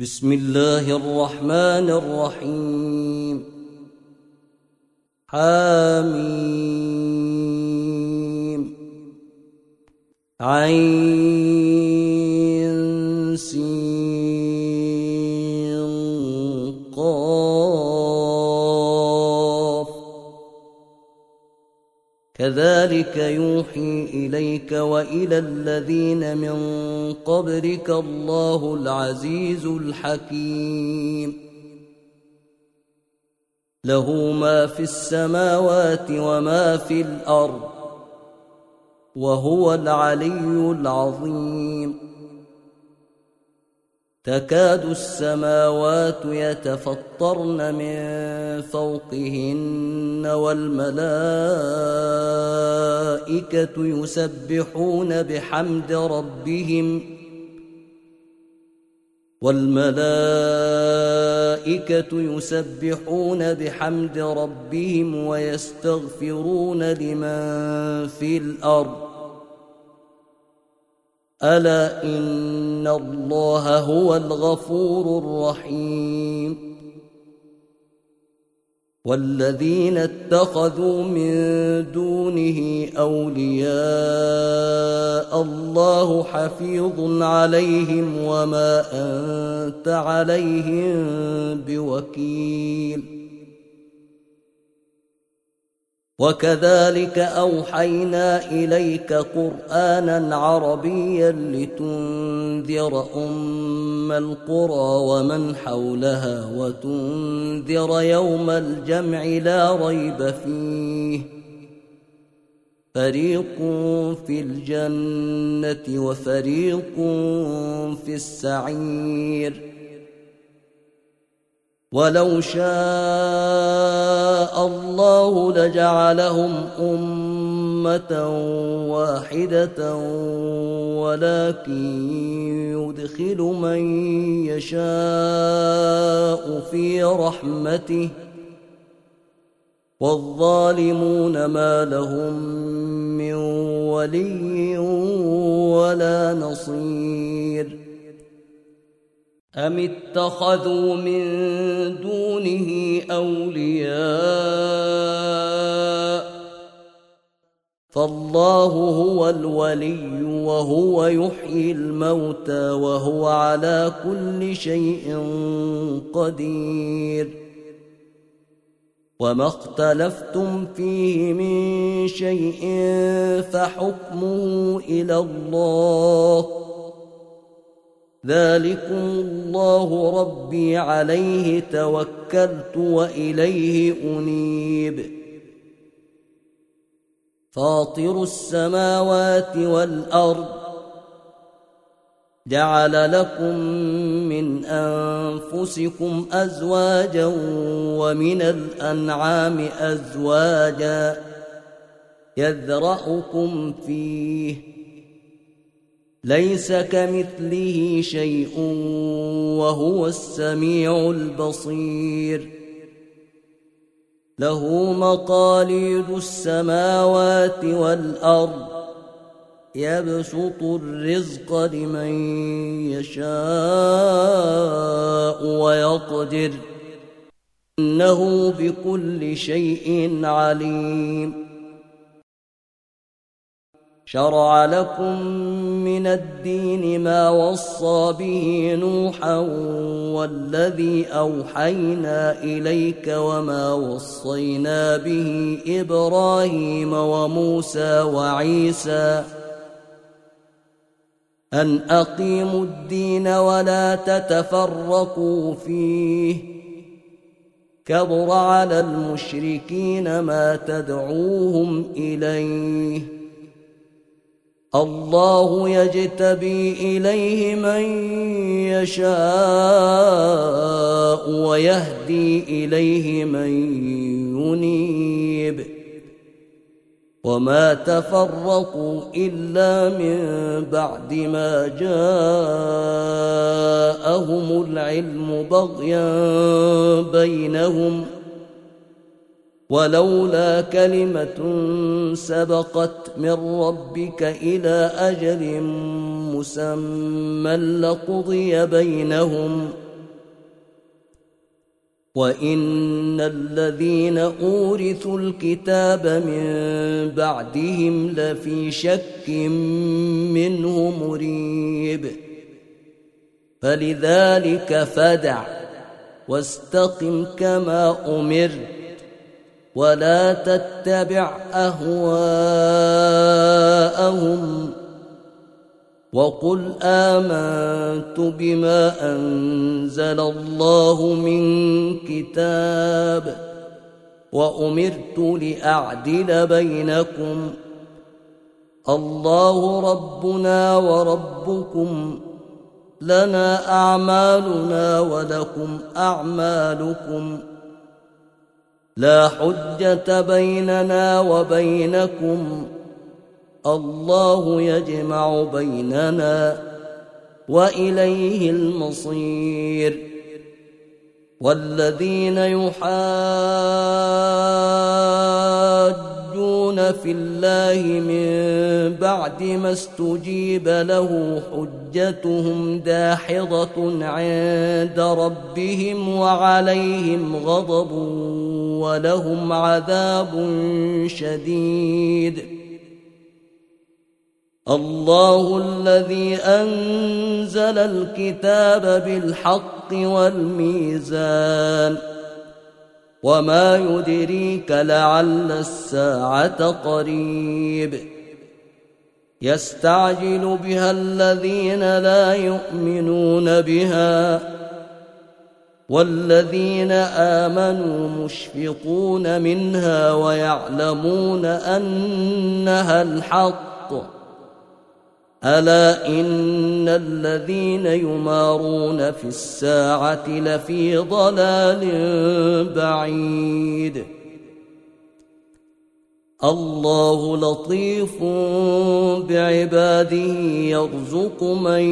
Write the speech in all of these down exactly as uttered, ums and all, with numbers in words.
بسم الله الرحمن الرحيم. حميم عين سين قاف كذلك يوحي إليك وإلى الذين من قبلك الله العزيز الحكيم. له ما في السماوات وما في الأرض وهو العلي العظيم. تكاد السماوات يتفطرن من فوقهن والملائكة يسبحون بحمد ربهم والملائكة يسبحون بحمد ربهم ويستغفرون لمن في الأرض ألا إن الله هو الغفور الرحيم. والذين اتخذوا من دونه أولياء الله حفيظ عليهم وما أنت عليهم بوكيل. وكذلك أوحينا إليك قرآنا عربيا لتنذر أم القرى ومن حولها وتنذر يوم الجمع لا ريب فيه فريق في الجنة وفريق في السعير. ولو شاء الله لجعلهم أمة واحدة ولكن يدخل من يشاء في رحمته والظالمون ما لهم من ولي ولا نصير. أم اتخذوا من دونه أولياء فالله هو الولي وهو يحيي الموتى وهو على كل شيء قدير. وما اختلفتم فيه من شيء فحكمه إلى الله ذلكم الله ربي عليه توكلت وإليه أنيب. فاطر السماوات والأرض جعل لكم من أنفسكم أزواجا ومن الأنعام أزواجا يذرأكم فيه ليس كمثله شيء وهو السميع البصير. له مقاليد السماوات والأرض يبسط الرزق لمن يشاء ويقدر إنه بكل شيء عليم. شرع لكم من الدين ما وصى به نوحا والذي أوحينا إليك وما وصينا به إبراهيم وموسى وعيسى أن أقيموا الدين ولا تتفرقوا فيه كبر على المشركين ما تدعوهم إليه. الله يجتبي إليه من يشاء ويهدي إليه من ينيب. وما تفرقوا إلا من بعد ما جاءهم العلم بغيا بينهم ولولا كلمة سبقت من ربك إلى أجل مسمى لقضي بينهم وإن الذين أورثوا الكتاب من بعدهم لفي شك منه مريب فلذلك فادع واستقم كما أمرت ولا تتبع أهواءهم وقل آمنت بما أنزل الله من كتاب وأمرت لأعدل بينكم الله ربنا وربكم لنا أعمالنا ولكم أعمالكم لا حجة بيننا وبينكم الله يجمع بيننا وإليه المصير والذين يحاجون في الله من بعد ما استجيب له حجتهم داحضة عند ربهم وعليهم غضب ولهم عذاب شديد الله الذي أنزل الكتاب بالحق والميزان وما يدريك لعل الساعة قريب يستعجل بها الذين لا يؤمنون بها والذين آمنوا مشفقون منها ويعلمون أنها الحق ألا إن الذين يمارون في الساعة لفي ضلال بعيد الله لطيف بعباده يرزق من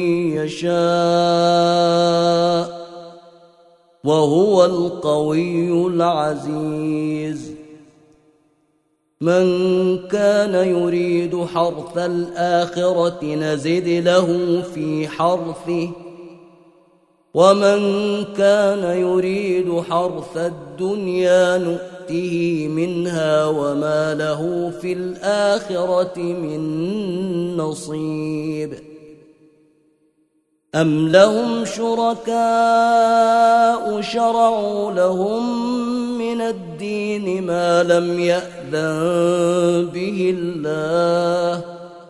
يشاء وهو القوي العزيز من كان يريد حرث الآخرة نزد له في حرثه ومن كان يريد حرث الدنيا نؤته منها وما له في الآخرة من نصيب أم لهم شركاء شرعوا لهم من الدين ما لم يأذن به الله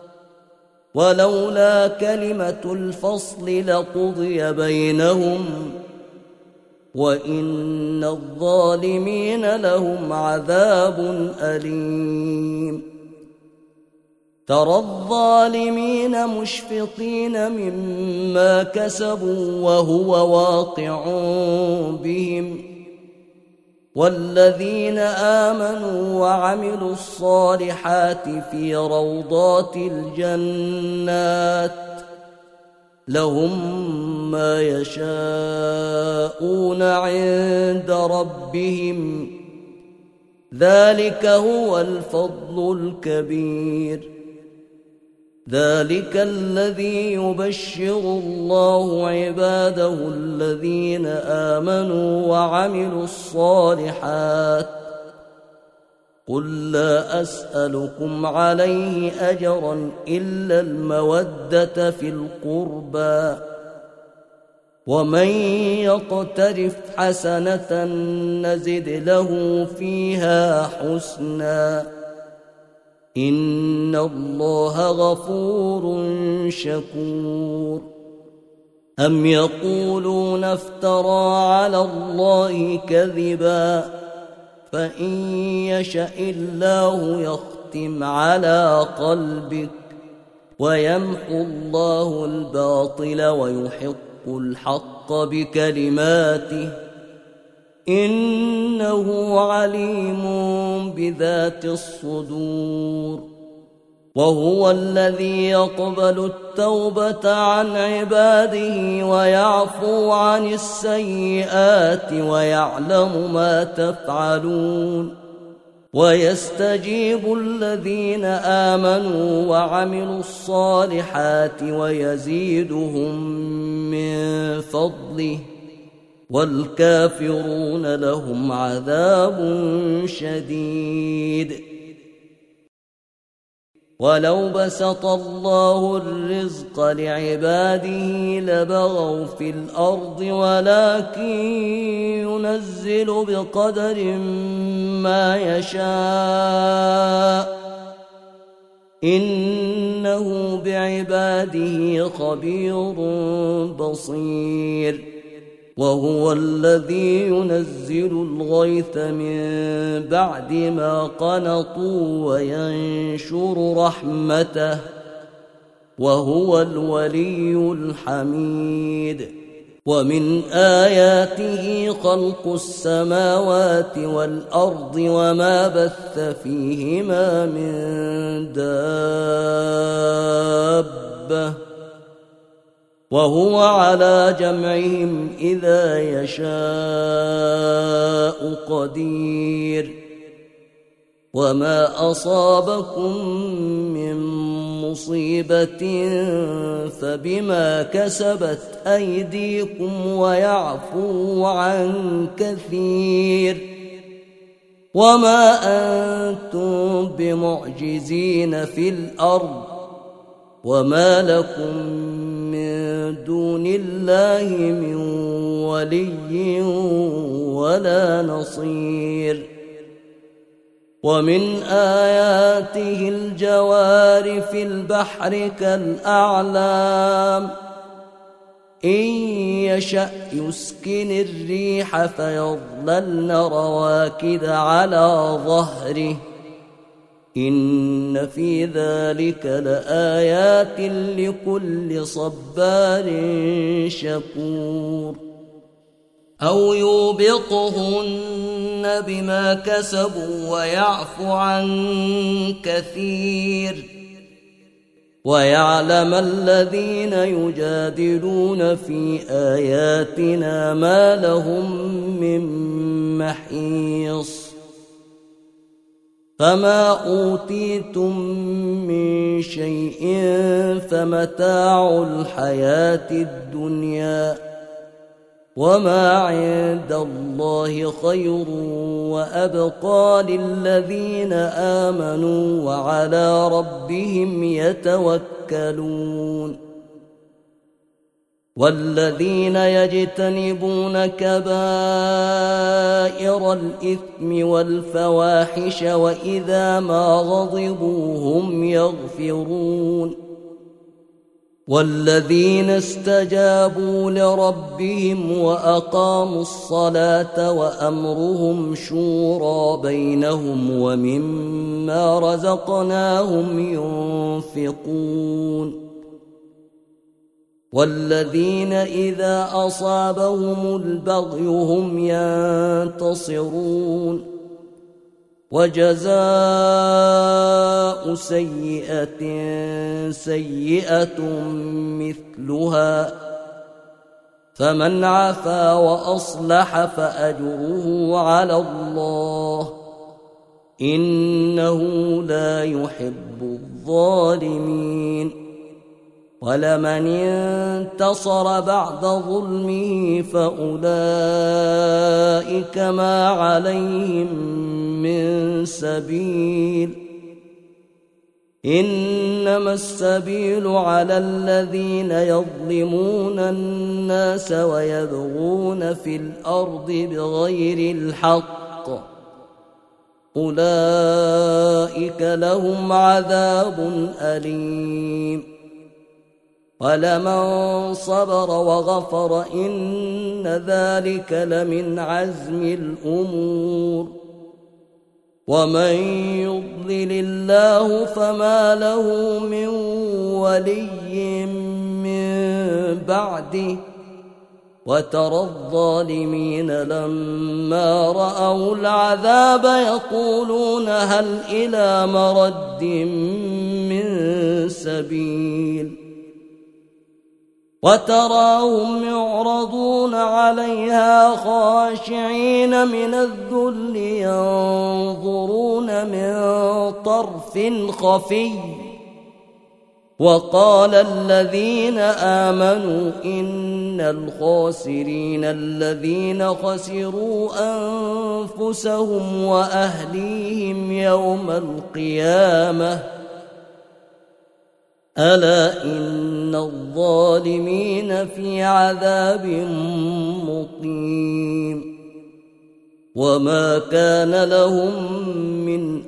ولولا كلمة الفصل لقضي بينهم وإن الظالمين لهم عذاب أليم ترى الظالمين مشفقين مما كسبوا وهو واقع بهم والذين آمنوا وعملوا الصالحات في روضات الجنات لهم ما يشاءون عند ربهم ذلك هو الفضل الكبير ذلك الذي يبشر الله عباده الذين آمنوا وعملوا الصالحات قل لا أسألكم عليه أجرا إلا المودة في القربى ومن يقترف حسنة نزد له فيها حسنا إن الله غفور شكور أم يقولون افترى على الله كذبا فإن يشأ الله يختم على قلبك ويمحو الله الباطل ويحق الحق بكلماته إنه عليم بذات الصدور وهو الذي يقبل التوبة عن عباده ويعفو عن السيئات ويعلم ما تفعلون ويستجيب الذين آمنوا وعملوا الصالحات ويزيدهم من فضله والكافرون لهم عذاب شديد. ولو بسط الله الرزق لعباده لبغوا في الأرض ولكن ينزل بقدر ما يشاء إنه بعباده خبير بصير. وهو الذي ينزل الغيث من بعد ما قنطوا وينشر رحمته وهو الولي الحميد. ومن آياته خلق السماوات والأرض وما بث فيهما من دابة وهو على جمعهم إذا يشاء قدير. وما أصابكم من مصيبة فبما كسبت أيديكم ويعفو عن كثير. وما أنتم بمعجزين في الأرض وما لكم من دون الله من ولي ولا نصير. ومن آياته الجوار في البحر كالأعلام إن يشأ يسكن الريح فيظللن رواكد على ظهره إن في ذلك لآيات لكل صبار شكور. أو يوبقهن بما كسبوا ويعفو عن كثير. ويعلم الذين يجادلون في آياتنا ما لهم من محيص. فما أوتيتم من شيء فمتاع الحياة الدنيا وما عند الله خير وأبقى للذين آمنوا وعلى ربهم يتوكلون. والذين يجتنبون كبائر الإثم والفواحش وإذا ما غضبوا هم يغفرون. والذين استجابوا لربهم وأقاموا الصلاة وأمرهم شورى بينهم ومما رزقناهم ينفقون. والذين إذا أصابهم البغي هم ينتصرون. وجزاء سيئة سيئة مثلها فمن عفا وأصلح فأجره على الله إنه لا يحب الظالمين. ولمن انتصر بعد ظلمه فأولئك ما عليهم من سبيل إنما السبيل على الذين يظلمون الناس ويبغون في الأرض بغير الحق أولئك لهم عذاب أليم. ولمن صبر وغفر إن ذلك لمن عزم الأمور. ومن يضلل الله فما له من ولي من بعده وترى الظالمين لما رأوا العذاب يقولون هل إلى مرد من سبيل وتراهم يعرضون عليها خاشعين من الذل ينظرون من طرف خفي وقال الذين آمنوا إن الخاسرين الذين خسروا أنفسهم وأهليهم يوم القيامة ألا إن الظالمين في عذاب مقيم وما كان لهم من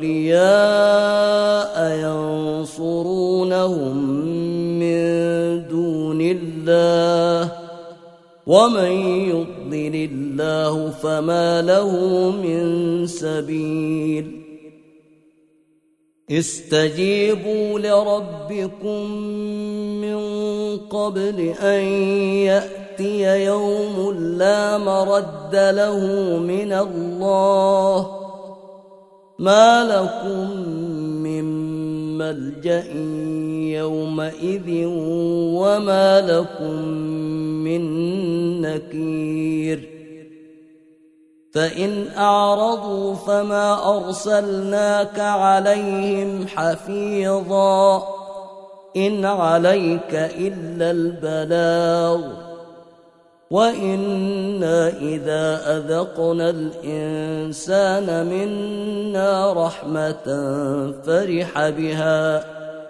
أولياء ينصرونهم من دون الله ومن يضلل الله فما له من سبيل استجيبوا لربكم من قبل أن يأتي يوم لا مرد له من الله ما لكم من ملجأ يومئذ وما لكم من نكير فإن أعرضوا فما أرسلناك عليهم حفيظا إن عليك إلا البلاغ وإنا إذا أذقنا الإنسان منا رحمة فرح بها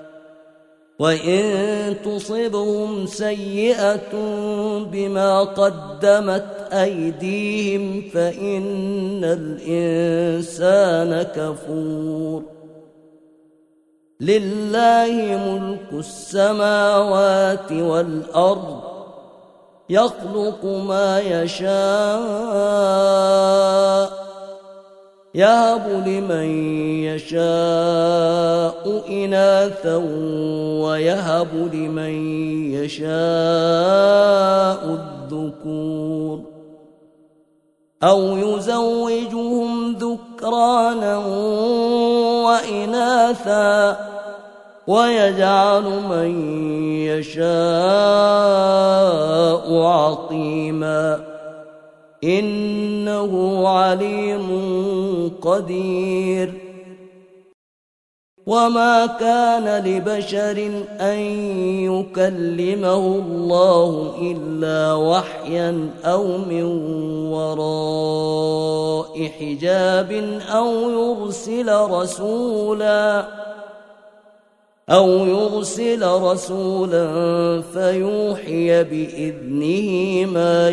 وإن تصبهم سيئة بما قدمت أيديهم فإن الإنسان كفور لله ملك السماوات والأرض يخلق ما يشاء يهب لمن يشاء إناثا ويهب لمن يشاء الذكور أو يزوجهم ذكرانا وإناثا ويجعل من يشاء عقيما إنه عليم قدير وما كان لبشر أن يكلمه الله إلا وحيا أو من وراء حجاب أو يرسل رسولا أو يرسل رسولا فيوحي بإذنه ما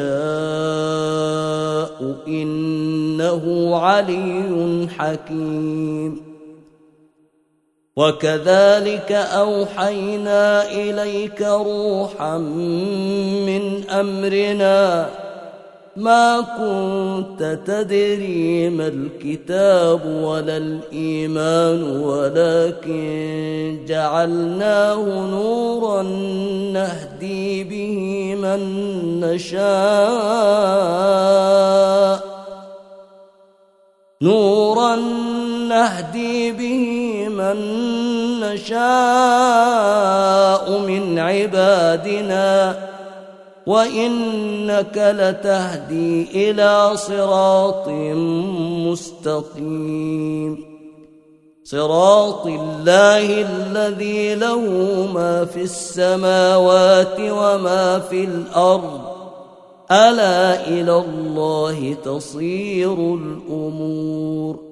يشاء إنه علي حكيم وكذلك أوحينا إليك روحا من أمرنا ما كنت تدري ما الكتاب ولا الإيمان ولكن جعلناه نورا نهدي به من نشاء نورا نهدي به من نشاء من عبادنا وإنك لتهدي إلى صراط مستقيم صراط الله الذي له ما في السماوات وما في الأرض ألا إلى الله تصير الأمور